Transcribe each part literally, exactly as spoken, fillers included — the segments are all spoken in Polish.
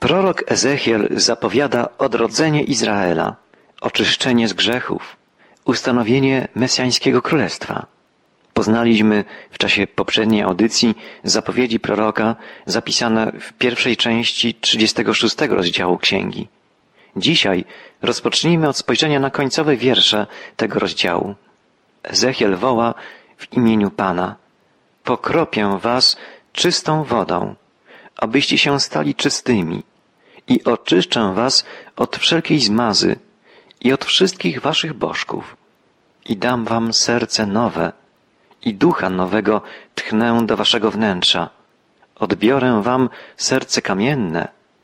Prorok Ezechiel zapowiada odrodzenie Izraela, oczyszczenie z grzechów, ustanowienie mesjańskiego królestwa. Poznaliśmy w czasie poprzedniej audycji zapowiedzi proroka zapisane w pierwszej części trzydziestego szóstego rozdziału księgi. Dzisiaj rozpocznijmy od spojrzenia na końcowe wiersze tego rozdziału. Ezechiel woła w imieniu Pana: pokropię was czystą wodą, abyście się stali czystymi, i oczyszczę was od wszelkiej zmazy i od wszystkich waszych bożków, i dam wam serce nowe, i ducha nowego tchnę do waszego wnętrza. Odbiorę wam serce kamienne,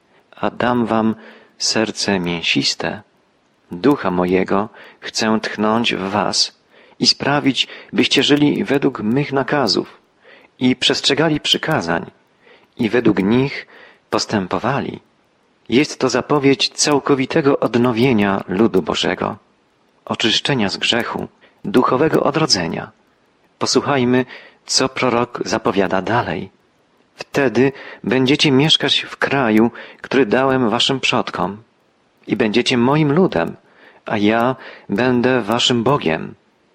a dam wam serce mięsiste. Ducha mojego chcę tchnąć w was i sprawić, byście żyli według mych nakazów i przestrzegali przykazań i według nich postępowali. Jest to zapowiedź całkowitego odnowienia ludu Bożego, oczyszczenia z grzechu, duchowego odrodzenia. Posłuchajmy, co prorok zapowiada dalej. Wtedy będziecie mieszkać w kraju, który dałem waszym przodkom, i będziecie moim ludem, a ja będę waszym Bogiem.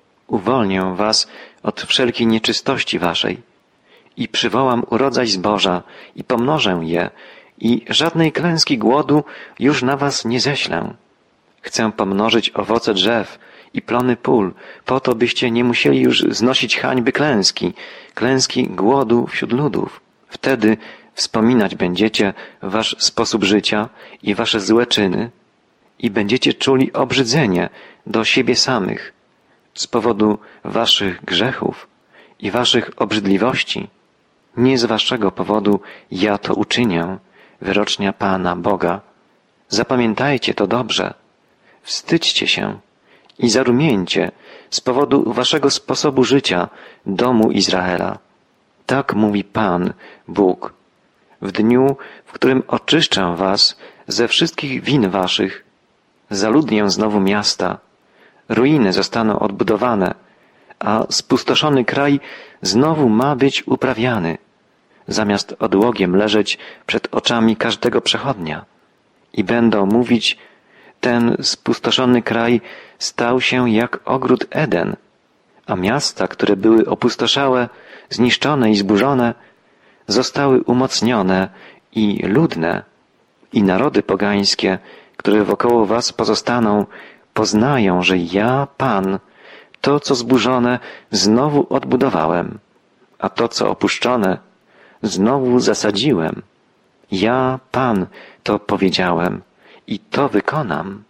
Uwolnię was od wszelkiej nieczystości waszej i przywołam urodzaj zboża i pomnożę je, i żadnej klęski głodu już na was nie ześlę. Chcę pomnożyć owoce drzew i plony pól, po to byście nie musieli już znosić hańby klęski, klęski głodu wśród ludów. Wtedy wspominać będziecie wasz sposób życia i wasze złe czyny i będziecie czuli obrzydzenie do siebie samych z powodu waszych grzechów i waszych obrzydliwości. Nie z waszego powodu ja to uczynię, wyrocznia Pana Boga. Zapamiętajcie to dobrze. Wstydźcie się i zarumieńcie z powodu waszego sposobu życia, domu Izraela. Tak mówi Pan, Bóg. W dniu, w którym oczyszczę was ze wszystkich win waszych, zaludnię znowu miasta, ruiny zostaną odbudowane, a spustoszony kraj znowu ma być uprawiany, zamiast odłogiem leżeć przed oczami każdego przechodnia. I będą mówić: ten spustoszony kraj stał się jak ogród Eden, a miasta, które były opustoszałe, zniszczone i zburzone, zostały umocnione i ludne. I narody pogańskie, które wokoło was pozostaną, poznają, że ja, Pan, to, co zburzone, znowu odbudowałem, a to, co opuszczone, znowu zasadziłem. Ja, Pan, to powiedziałem i to wykonam.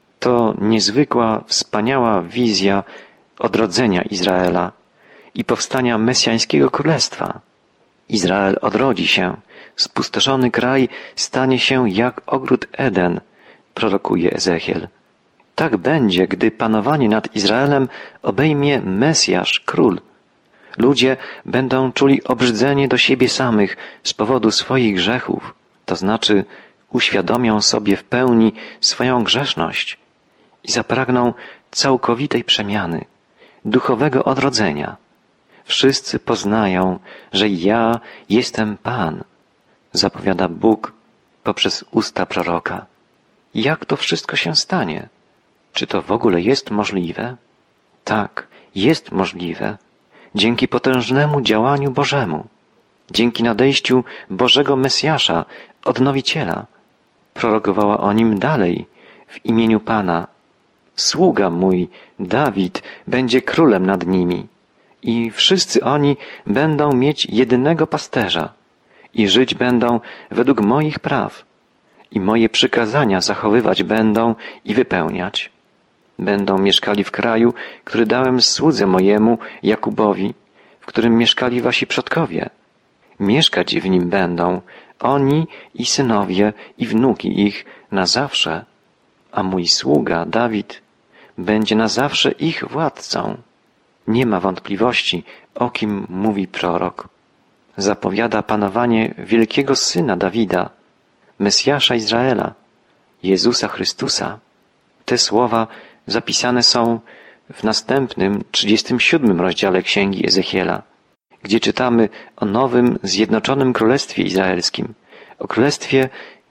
To niezwykła, wspaniała wizja odrodzenia Izraela i powstania mesjańskiego królestwa. Izrael odrodzi się, spustoszony kraj stanie się jak ogród Eden, prorokuje Ezechiel. Tak będzie, gdy panowanie nad Izraelem obejmie Mesjasz, król. Ludzie będą czuli obrzydzenie do siebie samych z powodu swoich grzechów, to znaczy uświadomią sobie w pełni swoją grzeszność i zapragną całkowitej przemiany, duchowego odrodzenia. Wszyscy poznają, że ja jestem Pan, zapowiada Bóg poprzez usta proroka. Jak to wszystko się stanie? Czy to w ogóle jest możliwe? Tak, jest możliwe. Dzięki potężnemu działaniu Bożemu, dzięki nadejściu Bożego Mesjasza, Odnowiciela. Prorokowała o nim dalej w imieniu Pana. Sługa mój, Dawid, będzie królem nad nimi i wszyscy oni będą mieć jedynego pasterza i żyć będą według moich praw i moje przykazania zachowywać będą i wypełniać. Będą mieszkali w kraju, który dałem słudze mojemu Jakubowi, w którym mieszkali wasi przodkowie. Mieszkać w nim będą oni i synowie i wnuki ich na zawsze, a mój sługa Dawid będzie na zawsze ich władcą. Nie ma wątpliwości, o kim mówi prorok. Zapowiada panowanie wielkiego syna Dawida, Mesjasza Izraela, Jezusa Chrystusa. Te słowa zapisane są w następnym, trzydziestym siódmym rozdziale Księgi Ezechiela, gdzie czytamy o nowym, zjednoczonym Królestwie Izraelskim, o Królestwie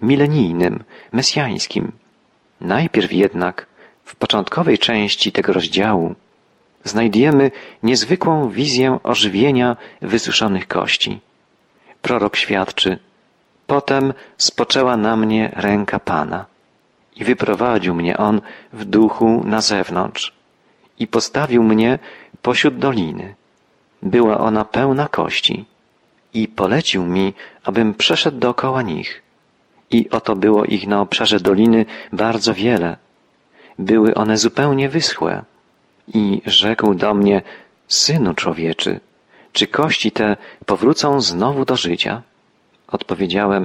milenijnym, mesjańskim. Najpierw jednak, w początkowej części tego rozdziału, znajdujemy niezwykłą wizję ożywienia wysuszonych kości. Prorok świadczy: potem spoczęła na mnie ręka Pana i wyprowadził mnie On w duchu na zewnątrz i postawił mnie pośród doliny. Była ona pełna kości i polecił mi, abym przeszedł dookoła nich. I oto było ich na obszarze doliny bardzo wiele. Były one zupełnie wyschłe. I rzekł do mnie: Synu człowieczy, czy kości te powrócą znowu do życia? Odpowiedziałem: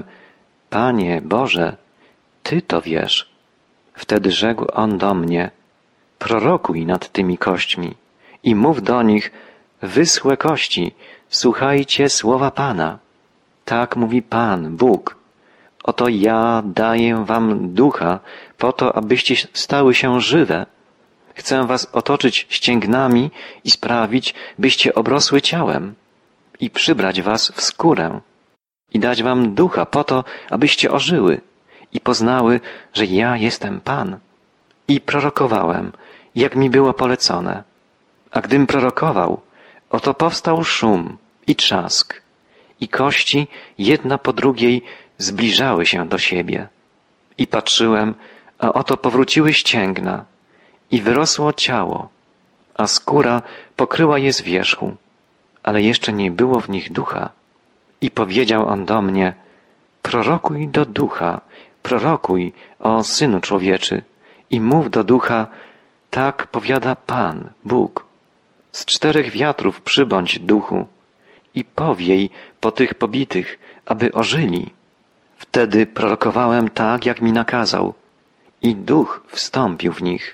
Panie Boże, Ty to wiesz. Wtedy rzekł On do mnie: prorokuj nad tymi kośćmi i mów do nich: wyschłe kości, słuchajcie słowa Pana. Tak mówi Pan, Bóg. Oto ja daję wam ducha po to, abyście stały się żywe. Chcę was otoczyć ścięgnami i sprawić, byście obrosły ciałem i przybrać was w skórę i dać wam ducha po to, abyście ożyły i poznały, że ja jestem Pan. I prorokowałem, jak mi było polecone. A gdym prorokował, oto powstał szum i trzask i kości jedna po drugiej zbliżały się do siebie. I patrzyłem, a oto powróciły ścięgna i wyrosło ciało, a skóra pokryła je z wierzchu, ale jeszcze nie było w nich ducha. I powiedział On do mnie: prorokuj do ducha, prorokuj, o Synu człowieczy, i mów do ducha: tak powiada Pan, Bóg. Z czterech wiatrów przybądź, duchu, i powiej po tych pobitych, aby ożyli. Wtedy prorokowałem tak, jak mi nakazał, i duch wstąpił w nich,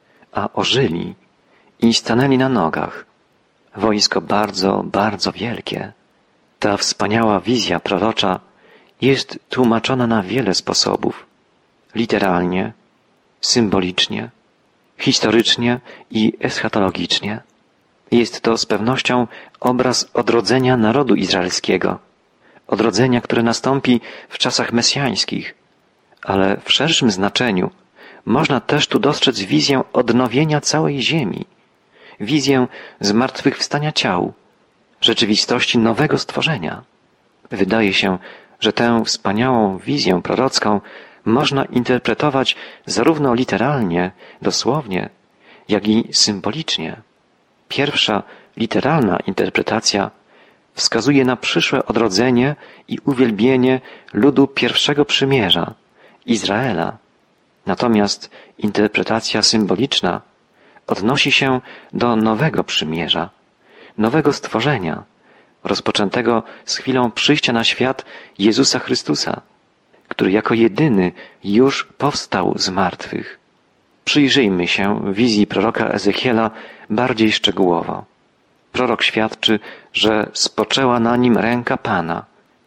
a ożyli i stanęli na nogach. Wojsko bardzo, bardzo wielkie. Ta wspaniała wizja prorocza jest tłumaczona na wiele sposobów. Literalnie, symbolicznie, historycznie i eschatologicznie. Jest to z pewnością obraz odrodzenia narodu izraelskiego, odrodzenia, które nastąpi w czasach mesjańskich, ale w szerszym znaczeniu można też tu dostrzec wizję odnowienia całej ziemi, wizję zmartwychwstania ciał, rzeczywistości nowego stworzenia. Wydaje się, że tę wspaniałą wizję prorocką można interpretować zarówno literalnie, dosłownie, jak i symbolicznie. Pierwsza, literalna interpretacja wskazuje na przyszłe odrodzenie i uwielbienie ludu pierwszego przymierza, Izraela. Natomiast interpretacja symboliczna odnosi się do nowego przymierza, nowego stworzenia, rozpoczętego z chwilą przyjścia na świat Jezusa Chrystusa, który jako jedyny już powstał z martwych. Przyjrzyjmy się wizji proroka Ezechiela bardziej szczegółowo. Prorok świadczy, że spoczęła na nim ręka Pana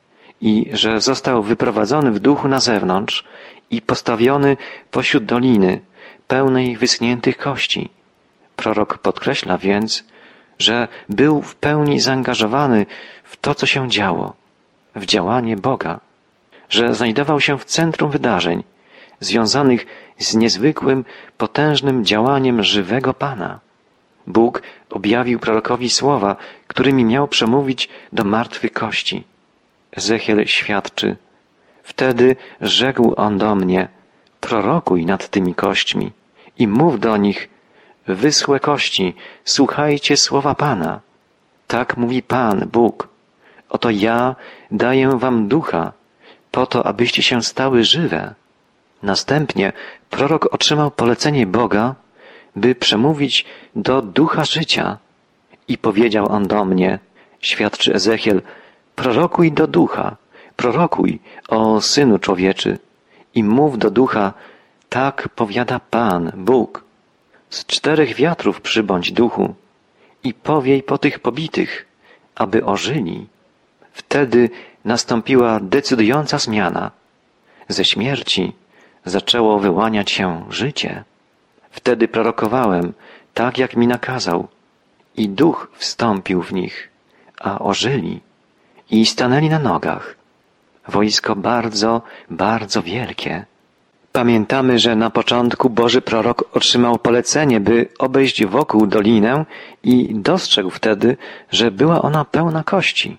i że został wyprowadzony w duchu na zewnątrz i postawiony pośród doliny, pełnej wyschniętych kości. Prorok podkreśla więc, że był w pełni zaangażowany w to, co się działo, w działanie Boga, że znajdował się w centrum wydarzeń związanych z niezwykłym, potężnym działaniem żywego Pana. Bóg objawił prorokowi słowa, którymi miał przemówić do martwych kości. Ezechiel świadczy: wtedy rzekł On do mnie: prorokuj nad tymi kośćmi i mów do nich: wyschłe kości, słuchajcie słowa Pana. Tak mówi Pan, Bóg. Oto ja daję wam ducha, po to, abyście się stały żywe. Następnie prorok otrzymał polecenie Boga, by przemówić do ducha życia. I powiedział On do mnie, świadczy Ezechiel: prorokuj do ducha, prorokuj, o Synu człowieczy, i mów do ducha: tak powiada Pan, Bóg. Z czterech wiatrów przybądź, duchu, i powiej po tych pobitych, aby ożyli. Wtedy nastąpiła decydująca zmiana. Ze śmierci zaczęło wyłaniać się życie. Wtedy prorokowałem, tak jak mi nakazał, i duch wstąpił w nich, a ożyli i stanęli na nogach. wojsko bardzo, bardzo wielkie. Pamiętamy, że na początku Boży prorok otrzymał polecenie, by obejść wokół dolinę i dostrzegł wtedy, że była ona pełna kości.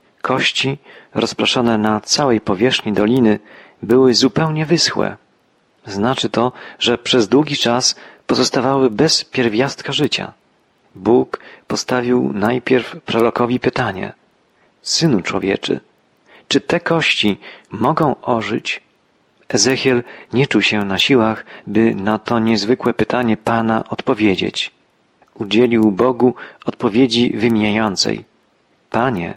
Kości rozproszone na całej powierzchni doliny były zupełnie wyschłe. Znaczy to, że przez długi czas pozostawały bez pierwiastka życia. Bóg postawił najpierw prorokowi pytanie: Synu człowieczy, czy te kości mogą ożyć? Ezechiel nie czuł się na siłach, by na to niezwykłe pytanie Pana odpowiedzieć. Udzielił Bogu odpowiedzi wymijającej: Panie,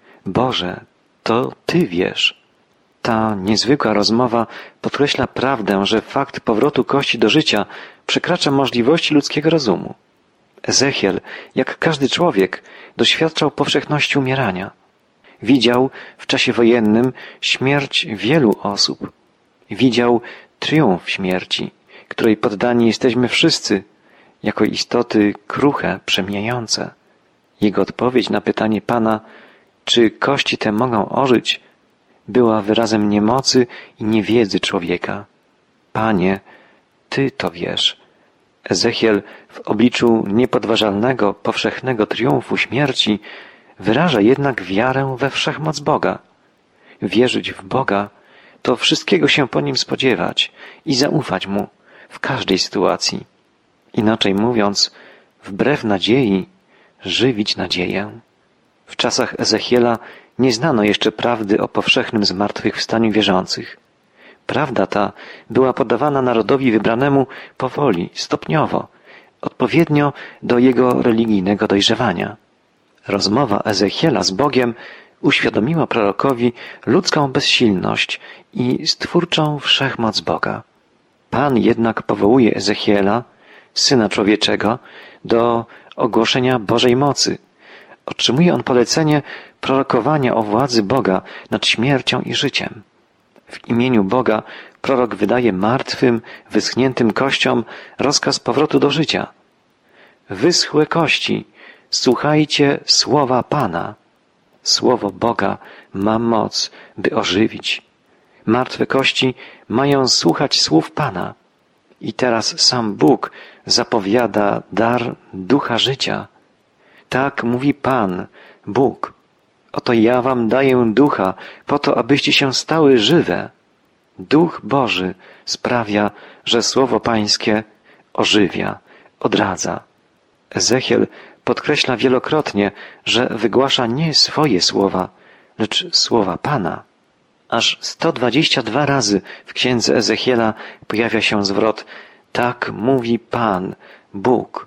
Boże, to Ty wiesz. Ta niezwykła rozmowa podkreśla prawdę, że fakt powrotu kości do życia przekracza możliwości ludzkiego rozumu. Ezechiel, jak każdy człowiek, doświadczał powszechności umierania. Widział w czasie wojennym śmierć wielu osób. Widział triumf śmierci, której poddani jesteśmy wszyscy, jako istoty kruche, przemijające. Jego odpowiedź na pytanie Pana, czy kości te mogą ożyć, była wyrazem niemocy i niewiedzy człowieka. Panie, Ty to wiesz. Ezechiel w obliczu niepodważalnego, powszechnego triumfu śmierci wyraża jednak wiarę we wszechmoc Boga. Wierzyć w Boga to wszystkiego się po Nim spodziewać i zaufać Mu w każdej sytuacji. Inaczej mówiąc, wbrew nadziei żywić nadzieję. W czasach Ezechiela nie znano jeszcze prawdy o powszechnym zmartwychwstaniu wierzących. Prawda ta była podawana narodowi wybranemu powoli, stopniowo, odpowiednio do jego religijnego dojrzewania. Rozmowa Ezechiela z Bogiem uświadomiła prorokowi ludzką bezsilność i stwórczą wszechmoc Boga. Pan jednak powołuje Ezechiela, Syna Człowieczego, do ogłoszenia Bożej mocy. Otrzymuje on polecenie prorokowania o władzy Boga nad śmiercią i życiem. W imieniu Boga prorok wydaje martwym, wyschniętym kościom rozkaz powrotu do życia. Wyschłe kości, słuchajcie słowa Pana. Słowo Boga ma moc, by ożywić. Martwe kości mają słuchać słów Pana. I teraz sam Bóg zapowiada dar ducha życia. Tak mówi Pan, Bóg. Oto ja wam daję ducha, po to, abyście się stały żywe. Duch Boży sprawia, że słowo Pańskie ożywia, odradza. Ezechiel podkreśla wielokrotnie, że wygłasza nie swoje słowa, lecz słowa Pana. Aż sto dwadzieścia dwa razy w księdze Ezechiela pojawia się zwrot: tak mówi Pan, Bóg.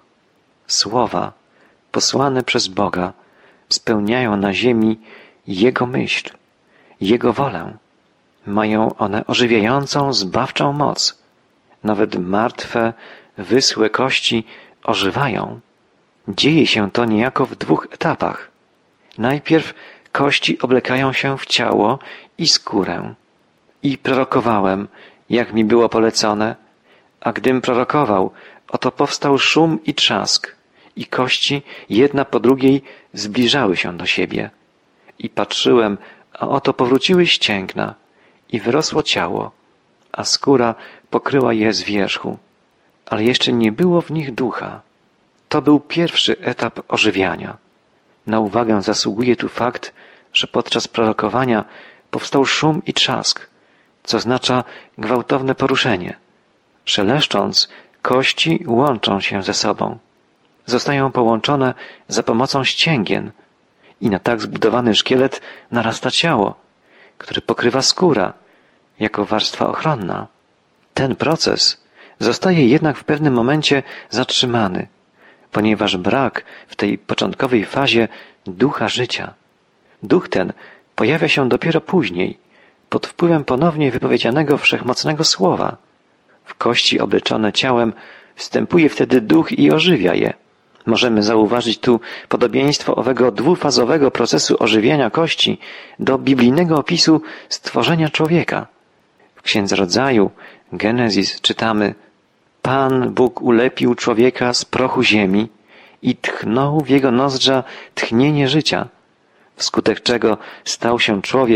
Słowa posłane przez Boga spełniają na ziemi Jego myśl, Jego wolę. Mają one ożywiającą, zbawczą moc. Nawet martwe, wyschłe kości ożywają. Dzieje się to niejako w dwóch etapach. Najpierw kości oblekają się w ciało i skórę. I prorokowałem, jak mi było polecone, a gdym prorokował, oto powstał szum i trzask, i kości jedna po drugiej zbliżały się do siebie. I patrzyłem, a oto powróciły ścięgna, i wyrosło ciało, a skóra pokryła je z wierzchu, ale jeszcze nie było w nich ducha. To był pierwszy etap ożywiania. Na uwagę zasługuje tu fakt, że podczas prorokowania powstał szum i trzask, co oznacza gwałtowne poruszenie. Szeleszcząc, kości łączą się ze sobą. Zostają połączone za pomocą ścięgien i na tak zbudowany szkielet narasta ciało, które pokrywa skóra jako warstwa ochronna. Ten proces zostaje jednak w pewnym momencie zatrzymany, ponieważ brak w tej początkowej fazie ducha życia. Duch ten pojawia się dopiero później, pod wpływem ponownie wypowiedzianego wszechmocnego słowa. W kości obleczone ciałem wstępuje wtedy duch i ożywia je. Możemy zauważyć tu podobieństwo owego dwufazowego procesu ożywiania kości do biblijnego opisu stworzenia człowieka. W Księdze Rodzaju, Genezis, czytamy: Pan Bóg ulepił człowieka z prochu ziemi i tchnął w jego nozdrza tchnienie życia, wskutek czego stał się człowiek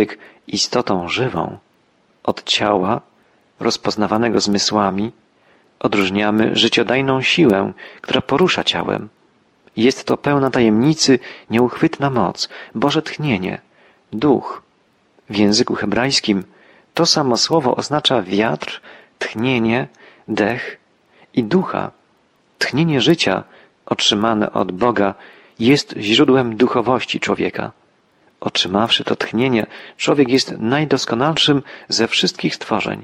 istotą żywą. Od ciała, rozpoznawanego zmysłami, odróżniamy życiodajną siłę, która porusza ciałem. Jest to pełna tajemnicy, nieuchwytna moc, Boże tchnienie, duch. W języku hebrajskim to samo słowo oznacza wiatr, tchnienie, dech i ducha. Tchnienie życia, otrzymane od Boga, jest źródłem duchowości człowieka. Otrzymawszy to tchnienie, człowiek jest najdoskonalszym ze wszystkich stworzeń.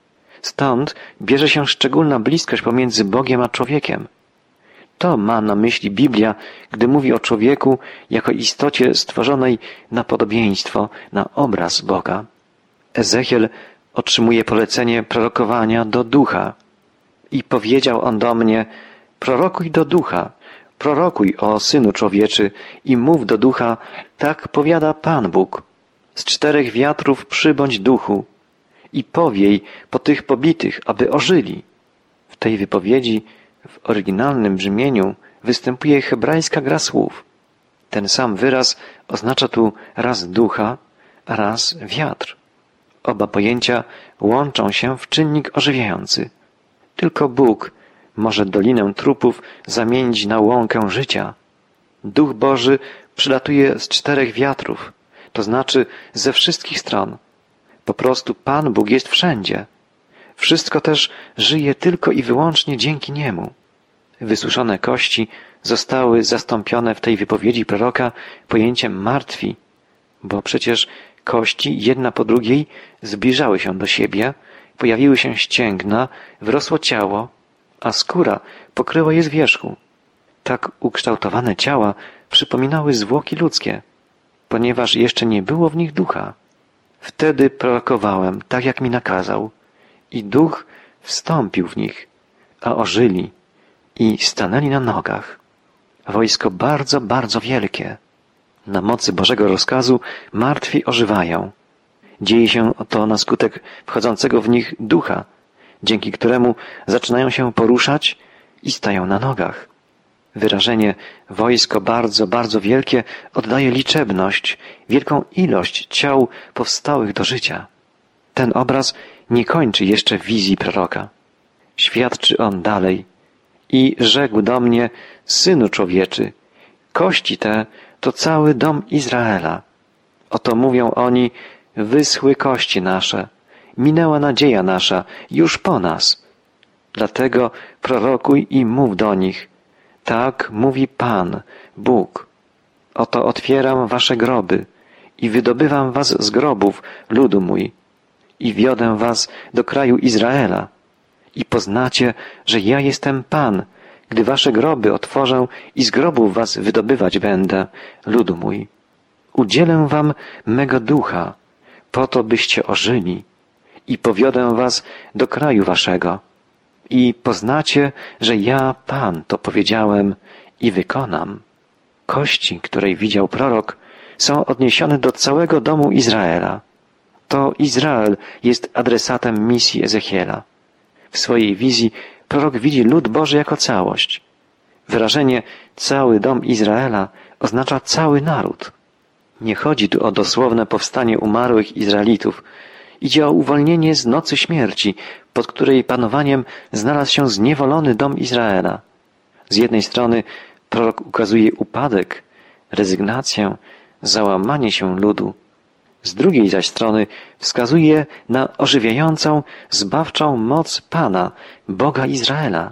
Stąd bierze się szczególna bliskość pomiędzy Bogiem a człowiekiem. To ma na myśli Biblia, gdy mówi o człowieku jako istocie stworzonej na podobieństwo, na obraz Boga. Ezechiel otrzymuje polecenie prorokowania do ducha. I powiedział on do mnie, prorokuj do ducha, prorokuj o Synu Człowieczy i mów do ducha, tak powiada Pan Bóg. Z czterech wiatrów przybądź duchu i powiej po tych pobitych, aby ożyli. W tej wypowiedzi w oryginalnym brzmieniu występuje hebrajska gra słów. Ten sam wyraz oznacza tu raz ducha, a raz wiatr. Oba pojęcia łączą się w czynnik ożywiający. Tylko Bóg może dolinę trupów zamienić na łąkę życia. Duch Boży przylatuje z czterech wiatrów, to znaczy ze wszystkich stron. Po prostu Pan Bóg jest wszędzie. Wszystko też żyje tylko i wyłącznie dzięki Niemu. Wysuszone kości zostały zastąpione w tej wypowiedzi proroka pojęciem martwi, bo przecież kości jedna po drugiej zbliżały się do siebie, pojawiły się ścięgna, wyrosło ciało, a skóra pokryła je z wierzchu. Tak ukształtowane ciała przypominały zwłoki ludzkie, ponieważ jeszcze nie było w nich ducha. Wtedy prorokowałem, tak jak mi nakazał, i duch wstąpił w nich, a ożyli i stanęli na nogach. Wojsko bardzo, bardzo wielkie. Na mocy Bożego rozkazu martwi ożywają. Dzieje się to na skutek wchodzącego w nich ducha, dzięki któremu zaczynają się poruszać i stają na nogach. Wyrażenie wojsko bardzo, bardzo wielkie oddaje liczebność, wielką ilość ciał powstałych do życia. Ten obraz nie kończy jeszcze wizji proroka. Świadczy on dalej. I rzekł do mnie, Synu Człowieczy, kości te to cały dom Izraela. Oto mówią oni, wyschły kości nasze, minęła nadzieja nasza, już po nas. Dlatego prorokuj i mów do nich, tak mówi Pan, Bóg. Oto otwieram wasze groby i wydobywam was z grobów, ludu mój, i wiodę was do kraju Izraela. I poznacie, że ja jestem Pan, gdy wasze groby otworzę i z grobów was wydobywać będę, ludu mój. Udzielę wam mego ducha, po to byście ożyli, i powiodę was do kraju waszego. I poznacie, że ja, Pan, to powiedziałem i wykonam. Kości, której widział prorok, są odniesione do całego domu Izraela. To Izrael jest adresatem misji Ezechiela. W swojej wizji prorok widzi lud Boży jako całość. Wyrażenie cały dom Izraela oznacza cały naród. Nie chodzi tu o dosłowne powstanie umarłych Izraelitów. Idzie o uwolnienie z nocy śmierci, pod której panowaniem znalazł się zniewolony dom Izraela. Z jednej strony prorok ukazuje upadek, rezygnację, załamanie się ludu. Z drugiej zaś strony wskazuje na ożywiającą, zbawczą moc Pana, Boga Izraela.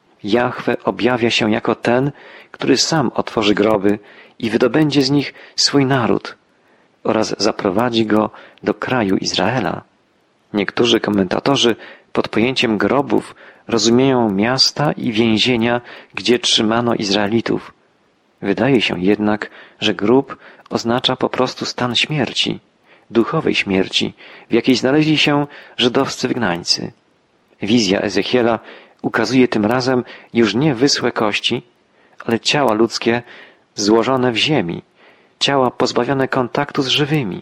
Jahwe objawia się jako ten, który sam otworzy groby i wydobędzie z nich swój naród oraz zaprowadzi go do kraju Izraela. Niektórzy komentatorzy pod pojęciem grobów rozumieją miasta i więzienia, gdzie trzymano Izraelitów. Wydaje się jednak, że grób oznacza po prostu stan śmierci, duchowej śmierci, w jakiej znaleźli się żydowscy wygnańcy. Wizja Ezechiela ukazuje tym razem już nie wyschłe kości, ale ciała ludzkie złożone w ziemi, ciała pozbawione kontaktu z żywymi.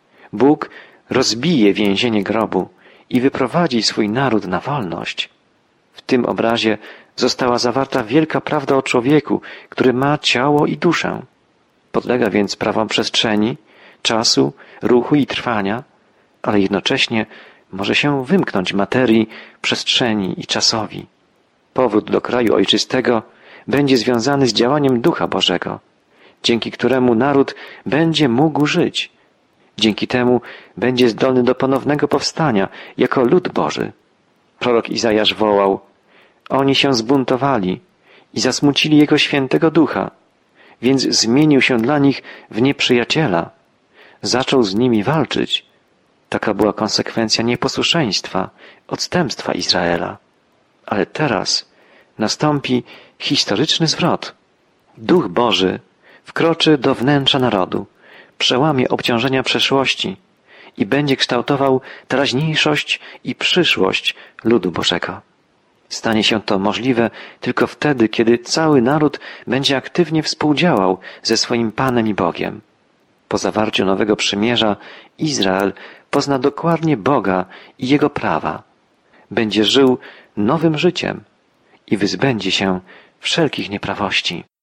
Bóg rozbije więzienie grobu i wyprowadzi swój naród na wolność. W tym obrazie została zawarta wielka prawda o człowieku, który ma ciało i duszę. Podlega więc prawom przestrzeni, czasu, ruchu i trwania, ale jednocześnie może się wymknąć materii, przestrzeni i czasowi. Powrót do kraju ojczystego będzie związany z działaniem Ducha Bożego, dzięki któremu naród będzie mógł żyć. Dzięki temu będzie zdolny do ponownego powstania jako lud Boży. Prorok Izajasz wołał: oni się zbuntowali i zasmucili Jego świętego ducha, więc zmienił się dla nich w nieprzyjaciela. Zaczął z nimi walczyć. Taka była konsekwencja nieposłuszeństwa, odstępstwa Izraela. Ale teraz nastąpi historyczny zwrot. Duch Boży wkroczy do wnętrza narodu, przełamie obciążenia przeszłości i będzie kształtował teraźniejszość i przyszłość ludu Bożego. Stanie się to możliwe tylko wtedy, kiedy cały naród będzie aktywnie współdziałał ze swoim Panem i Bogiem. Po zawarciu nowego przymierza Izrael pozna dokładnie Boga i Jego prawa. Będzie żył nowym życiem i wyzbędzie się wszelkich nieprawości.